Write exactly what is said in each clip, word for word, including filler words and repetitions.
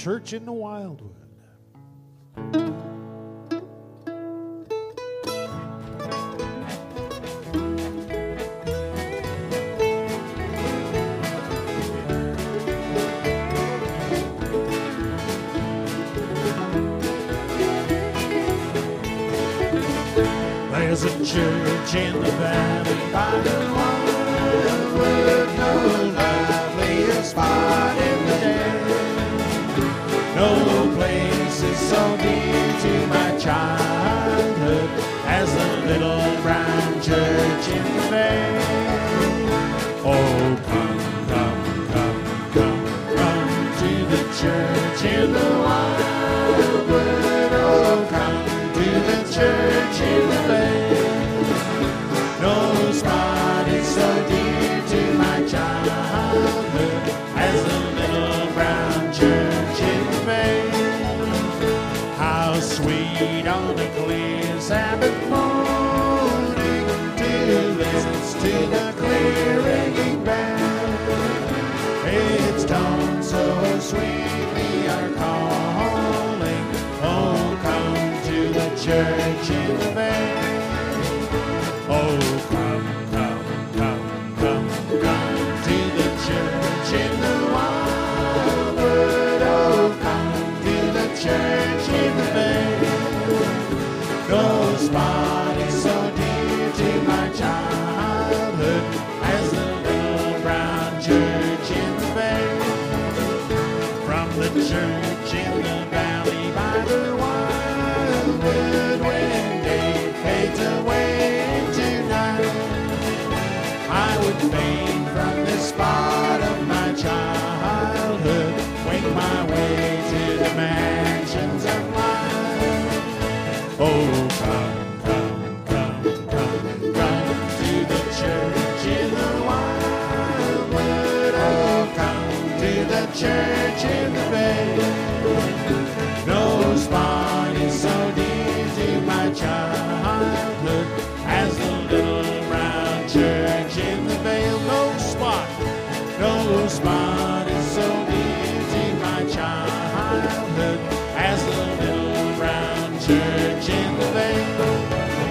Church in the Wildwood. There's a church in the valley by the Wildwood, no livelier spot in the day. No place is so dear to my childhood as the little brown church in the bay. Oh, come, come, come, come, come to the church in the Wildwood. Oh, come to the church in the bay. No spot is so dear to my childhood as the little brown church in the bay. How sweet on a clear Sabbath morning to listen to the clear ringing bell. Its tone so sweetly are calling, oh, come to the church in the bay. Oh, come, come, come, come, come to the church in the Wildwood. Oh, come to the church in the bay. No spot is so dear to my childhood as the little brown church in the bay. From the church in the valley by the Wildwood, when day fades away into night, I would fain from this spot of my childhood wing my way to the mansions of light. Oh, come, come, come, come, come to the church in the Wildwood. Oh, come to the church in the bay. No spot is so dear to my childhood as the little brown church in the vale. No spot, no spot is so dear to my childhood as the little brown church in the vale.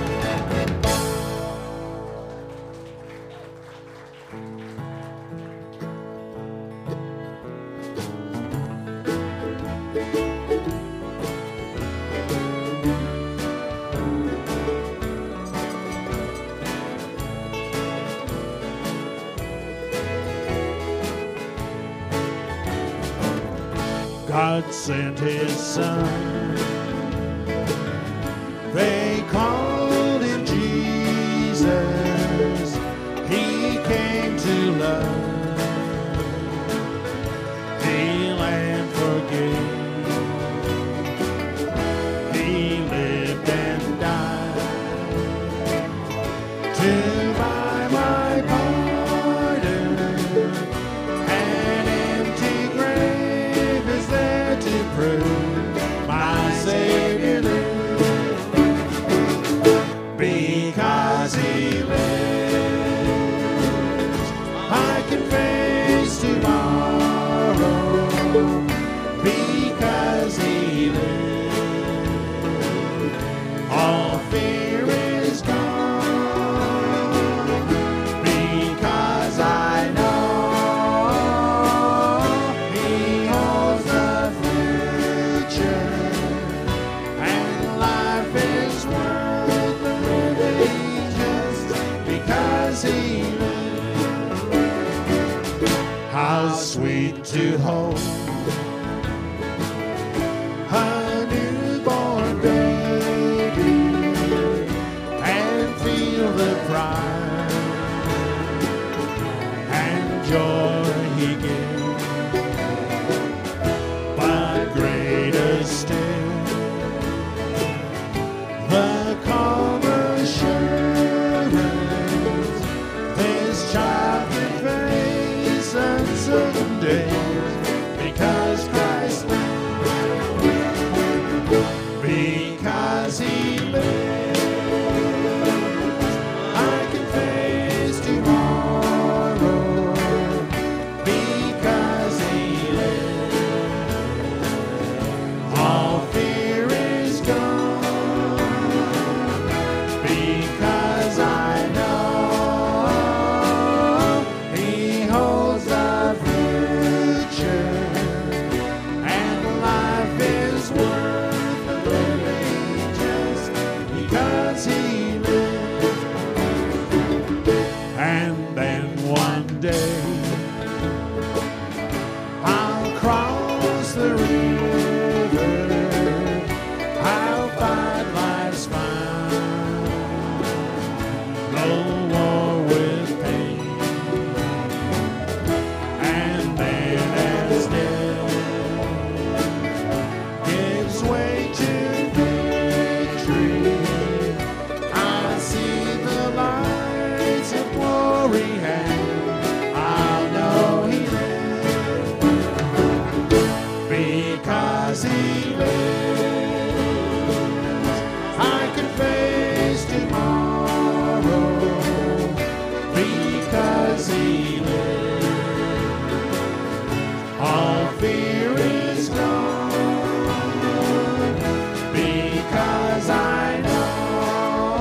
God sent his son, they called him Jesus. He came to love, heal and forgive. He lived and died to buy my pardon. An empty grave is there to prove my Savior lived. Because he lives, I can face tomorrow. Because he lives, all fear is gone. Because I know he holds the future, and life is worth living just because he lives. How sweet to hold a newborn baby and feel the pride and joy he gives. But greater still, the calm assurance this child can face uncertain days. because he lives, I can face tomorrow because he lives. All fear is gone because I know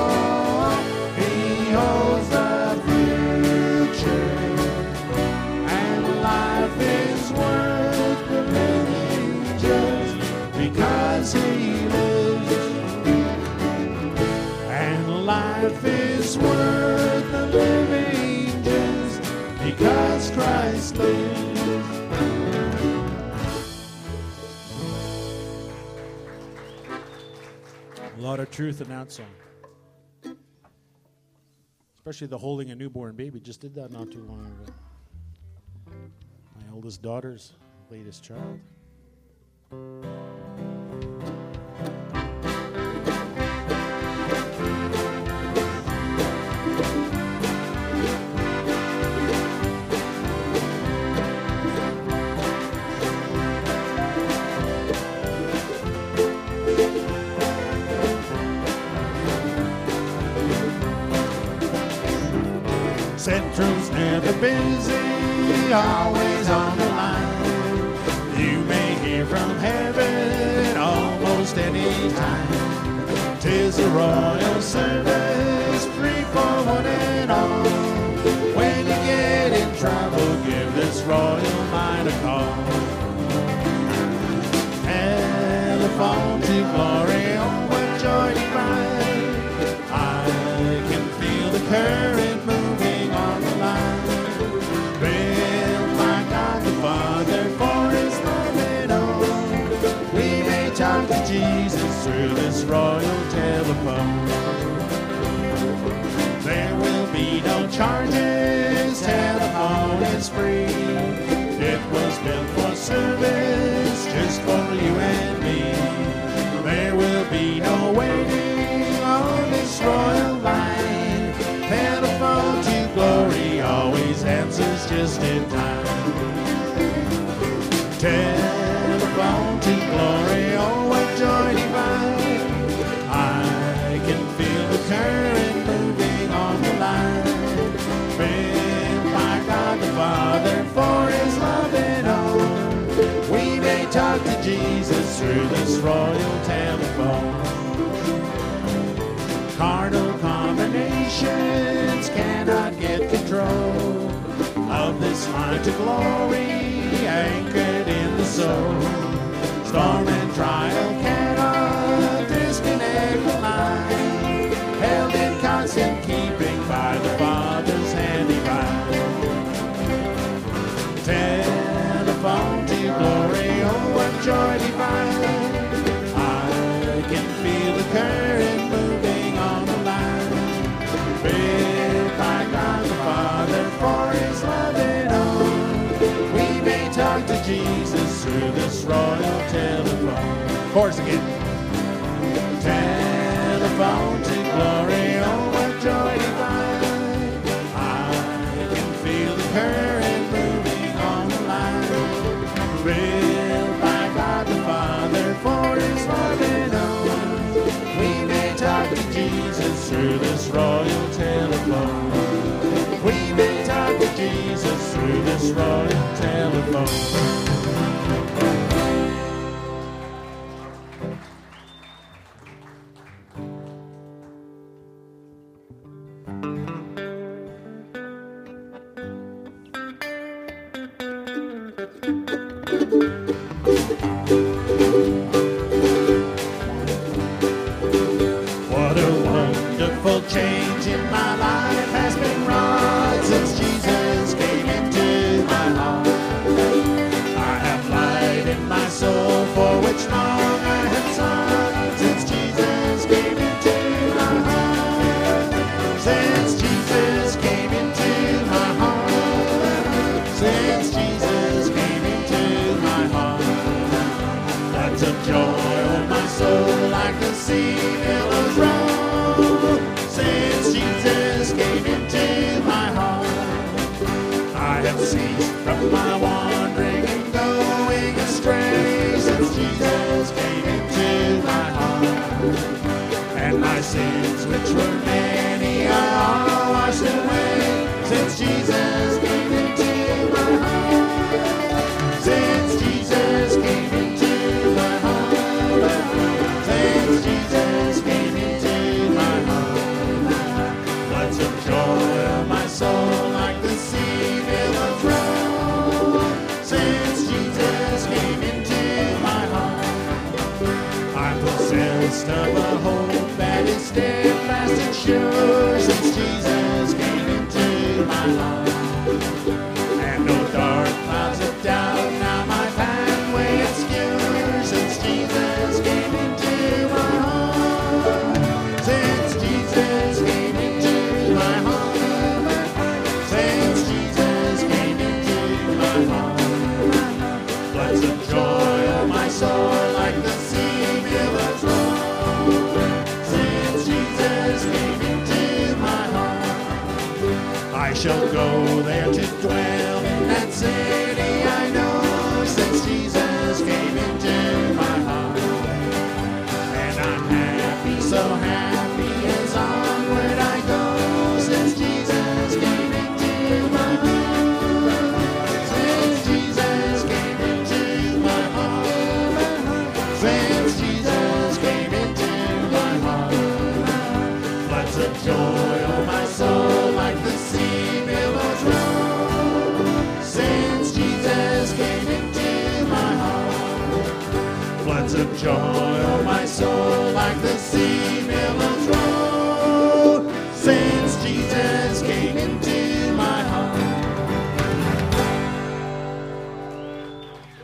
he holds the future, and life is worth the living just because he lives. And life is worth the living just because Christ lives. A lot of truth in that song. Especially the holding a newborn baby. Just did that not too long ago. My eldest daughter's latest child. Central's never busy, always on the line. You may hear from heaven almost any time. 'Tis a royal service, free for one and all. When you get in trouble, give this royal line a call. Telephone to glory, oh what joy divine. I can feel the current moving on the line. Build my God the Father for his love and all. We may talk to Jesus through this royal telephone. There will be no charges, telephone is free. It was built for service, just for you and me. There will be no waiting on this royal line. Telephone to glory always answers just in time. Telephone to glory, oh what joy divine. I can feel the current moving on the line. Built by God the Father for his love and all. We may talk to Jesus through this royal telephone. Carnal combinations cannot get control of this line to glory, anchored in the soul. Storm and trial cannot disconnect the line, held in constant keeping by the Father's hand divine. Telephone to glory, oh what joy divine. I can feel the current moving on the line. Built by God the Father for his love and all. We may talk to Jesus through this royal telephone. Chorus again. Telephone to glory, oh what joy divine. I can feel the current moving on the line. Built by God the Father for his love and all. We may talk to Jesus through this royal telephone. We may talk to Jesus through this royal telephone. What a wonderful change in my life has been wrought since Jesus came into my heart. I have light in my soul for which long I have sought since Jesus came into my heart. Since Jesus came into my heart. Since Jesus came into my heart. That's a joy of my soul like the sea billows roll. Since Jesus came into my heart, I have ceased from my wandering and going astray. Since sins which were many are all washed away since Jesus came into my heart. Since Jesus came into my heart. Since Jesus came into my heart. Floods of joy of my soul like the sea billows roll. Since Jesus came into my heart. I'm possessed of a hope that is steadfast and sure since Jesus came into my heart. And no dark clouds of doubt now my pathway obscure since Jesus came into my heart. Since Jesus came into my heart. Since Jesus came into my heart. Floods of joy of my soul like the sea billows roll. Since Jesus came into my heart. I shall go there to dwell in that city I know since Jesus came into my heart. And I'm happy, so happy as onward I go since Jesus came into my heart. Since Jesus came into my heart. Since Jesus came into my heart. Floods of joy on my soul like the sea billows roll. Since Jesus came into my heart. Floods of joy on my soul like the sea billows